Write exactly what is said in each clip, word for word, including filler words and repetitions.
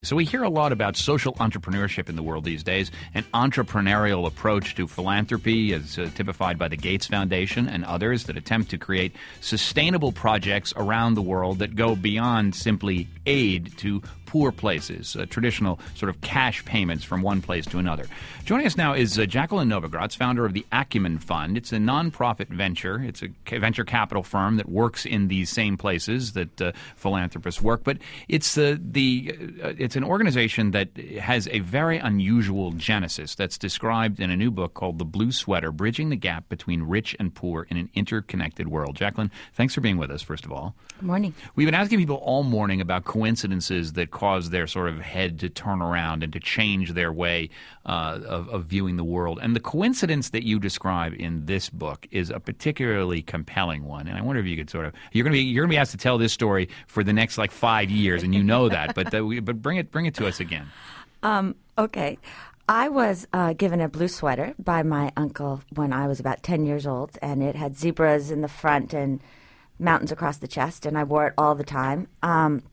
So we hear a lot about social entrepreneurship in the world these days, an entrepreneurial approach to philanthropy as uh, typified by the Gates Foundation and others that attempt to create sustainable projects around the world that go beyond simply aid to poor places, uh, traditional sort of cash payments from one place to another. Joining us now is uh, Jacqueline Novogratz, founder of the Acumen Fund. It's a nonprofit venture. It's a venture capital firm that works in these same places that uh, philanthropists work. But it's uh, the uh, it's an organization that has a very unusual genesis that's described in a new book called The Blue Sweater: Bridging the Gap Between Rich and Poor in an Interconnected World. Jacqueline, thanks for being with us, first of all. Good morning. We've been asking people all morning about coincidences that cause their sort of head to turn around and to change their way uh, of, of viewing the world. And the coincidence that you describe in this book is a particularly compelling one. And I wonder if you could sort of you're going to be you're going to be asked to tell this story for the next like five years, and you know that. But uh, we, but bring it bring it to us again. Um, okay. I was uh, given a blue sweater by my uncle when I was about ten years old, and it had zebras in the front and mountains across the chest, and I wore it all the time. Um,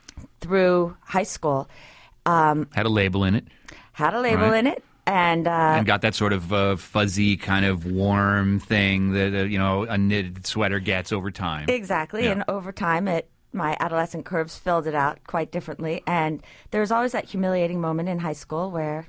through high school. Um, had a label in it. Had a label right. in it. And uh, and got that sort of uh, fuzzy kind of warm thing that, uh, you know, a knitted sweater gets over time. Exactly. Yeah. And over time, it my adolescent curves filled it out quite differently. And there was always that humiliating moment in high school where,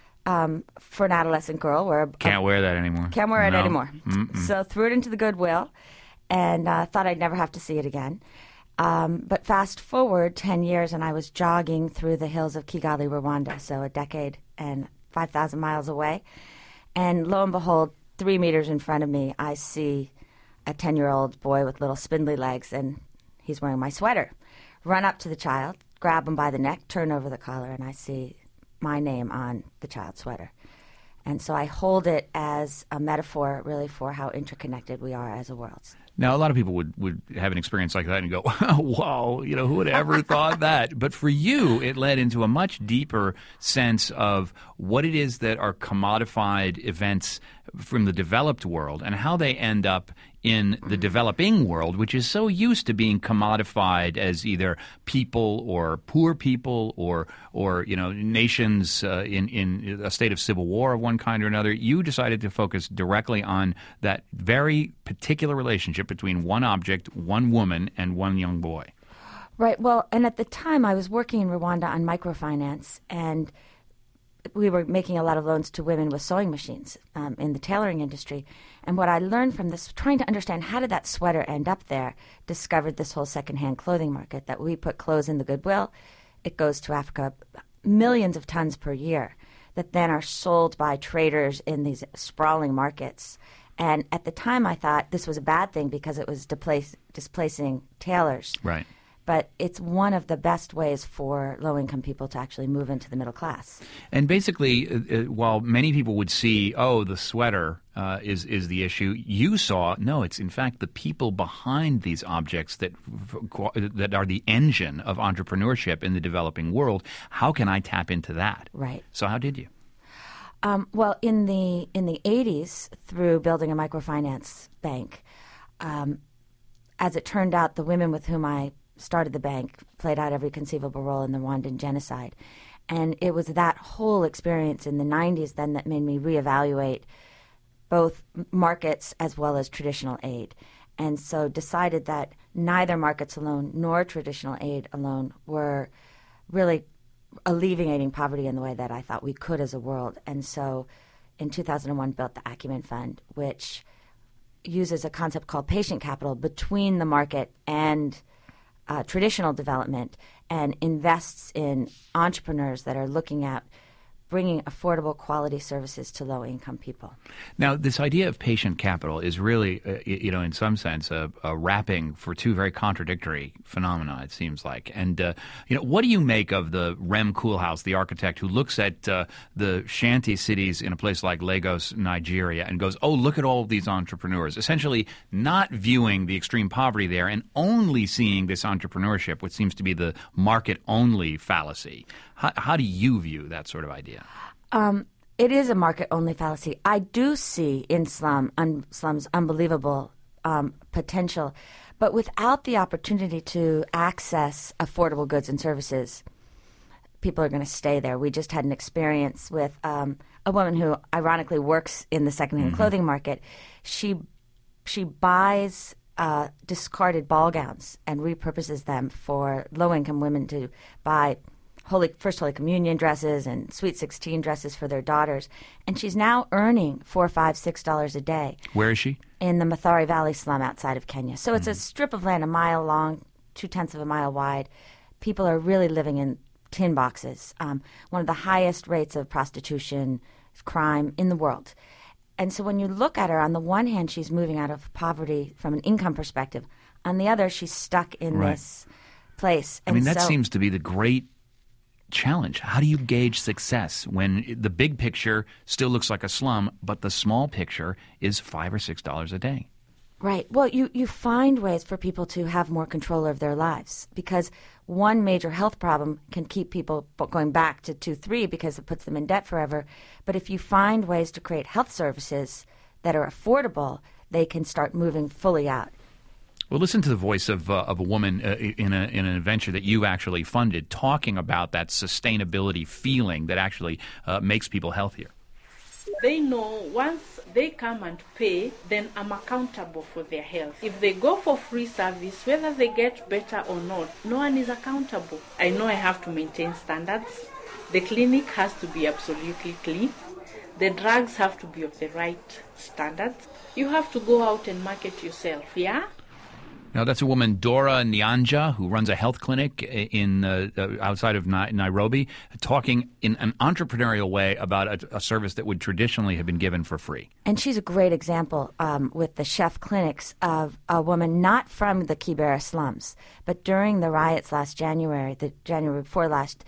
um, for an adolescent girl, where a, can't wear that anymore. Can't wear it no. anymore. Mm-mm. So threw it into the Goodwill and uh, thought I'd never have to see it again. Um, but fast forward ten years, and I was jogging through the hills of Kigali, Rwanda, so a decade and five thousand miles away. And lo and behold, three meters in front of me, I see a ten-year-old boy with little spindly legs, and he's wearing my sweater. Run up to the child, grab him by the neck, turn over the collar, and I see my name on the child's sweater. And so I hold it as a metaphor, really, for how interconnected we are as a world. Now, a lot of people would, would have an experience like that and go, wow, you know, who would ever thought that? But for you, it led into a much deeper sense of what it is that are commodified events from the developed world and how they end up in the developing world, which is so used to being commodified as either people or poor people or, or you know, nations uh, in, in a state of civil war of one kind or another. You decided to focus directly on that very particular relationship between one object, one woman, and one young boy. Right. Well, and at the time I was working in Rwanda on microfinance, and we were making a lot of loans to women with sewing machines um, in the tailoring industry. And what I learned from this, trying to understand how did that sweater end up there, discovered this whole secondhand clothing market, that we put clothes in the Goodwill. It goes to Africa, millions of tons per year, that then are sold by traders in these sprawling markets. And at the time, I thought this was a bad thing because it was displace, displacing tailors. Right. But it's one of the best ways for low-income people to actually move into the middle class. And basically, uh, while many people would see, oh, the sweater uh, is is the issue, you saw, no, it's in fact the people behind these objects that that are the engine of entrepreneurship in the developing world. How can I tap into that? Right. So how did you? Um, well, in the in the eighties, through building a microfinance bank, um, as it turned out, the women with whom I started the bank played out every conceivable role in the Rwandan genocide. And it was that whole experience in the nineties then that made me reevaluate both markets as well as traditional aid. And so decided that neither markets alone nor traditional aid alone were really alleviating poverty in the way that I thought we could as a world. And so in two thousand one built the Acumen Fund, which uses a concept called patient capital between the market and uh, traditional development, and invests in entrepreneurs that are looking at bringing affordable quality services to low-income people. Now, this idea of patient capital is really, uh, you know, in some sense, a, a wrapping for two very contradictory phenomena, it seems like. And, uh, you know, what do you make of the Rem Koolhaas, the architect, who looks at uh, the shanty cities in a place like Lagos, Nigeria, and goes, oh, look at all of these entrepreneurs, essentially not viewing the extreme poverty there and only seeing this entrepreneurship, which seems to be the market-only fallacy. How, how do you view that sort of idea? Um, it is a market-only fallacy. I do see in slum un, slums unbelievable um, potential, but without the opportunity to access affordable goods and services, people are going to stay there. We just had an experience with um, a woman who ironically works in the secondhand mm-hmm. clothing market. She she buys uh, discarded ball gowns and repurposes them for low-income women to buy Holy First Holy Communion dresses and Sweet sixteen dresses for their daughters. And she's now earning four, five, six dollars a day. Where is she? In the Mathare Valley slum outside of Kenya. So mm-hmm. it's a strip of land a mile long, two-tenths of a mile wide. People are really living in tin boxes, um, one of the highest rates of prostitution, crime in the world. And so when you look at her, on the one hand, she's moving out of poverty from an income perspective. On the other, she's stuck in right. this place. And I mean, that so, seems to be the great challenge. How do you gauge success when the big picture still looks like a slum, but the small picture is five or six dollars a day? Right. Well, you, you find ways for people to have more control of their lives, because one major health problem can keep people going back to two, three because it puts them in debt forever. But if you find ways to create health services that are affordable, they can start moving fully out. Well, listen to the voice of uh, of a woman uh, in a in an adventure that you actually funded, talking about that sustainability feeling that actually uh, makes people healthier. They know once they come and pay, then I'm accountable for their health. If they go for free service, whether they get better or not, no one is accountable. I know I have to maintain standards. The clinic has to be absolutely clean. The drugs have to be of the right standards. You have to go out and market yourself, yeah? Now, that's a woman, Dora Nyanja, who runs a health clinic in uh, outside of Ni- Nairobi, talking in an entrepreneurial way about a, a service that would traditionally have been given for free. And she's a great example um, with the chef clinics of a woman not from the Kibera slums, but during the riots last January, the January before last,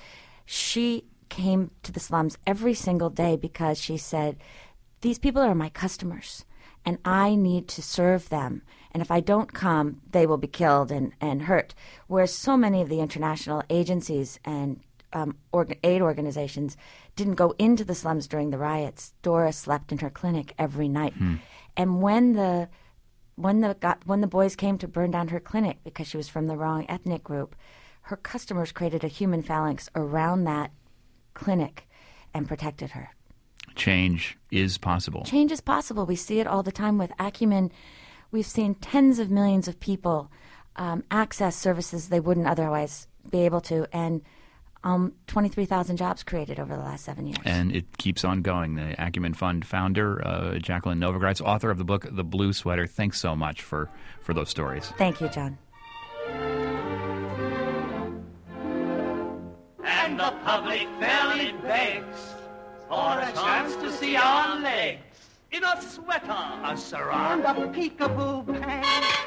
she came to the slums every single day because she said, these people are my customers, and I need to serve them. And if I don't come, they will be killed and, and hurt. Whereas so many of the international agencies and um, org- aid organizations didn't go into the slums during the riots. Dora slept in her clinic every night. Hmm. And when the when the got, when the boys came to burn down her clinic because she was from the wrong ethnic group, her customers created a human phalanx around that clinic and protected her. Change is possible. Change is possible. We see it all the time with Acumen. We've seen tens of millions of people um, access services they wouldn't otherwise be able to, and um, twenty-three thousand jobs created over the last seven years. And it keeps on going. The Acumen Fund founder, uh, Jacqueline Novogratz, author of the book The Blue Sweater. Thanks so much for, for those stories. Thank you, John. And the public fairly begs for a chance to see our legs. In a sweater, a sarong, and a peekaboo pants.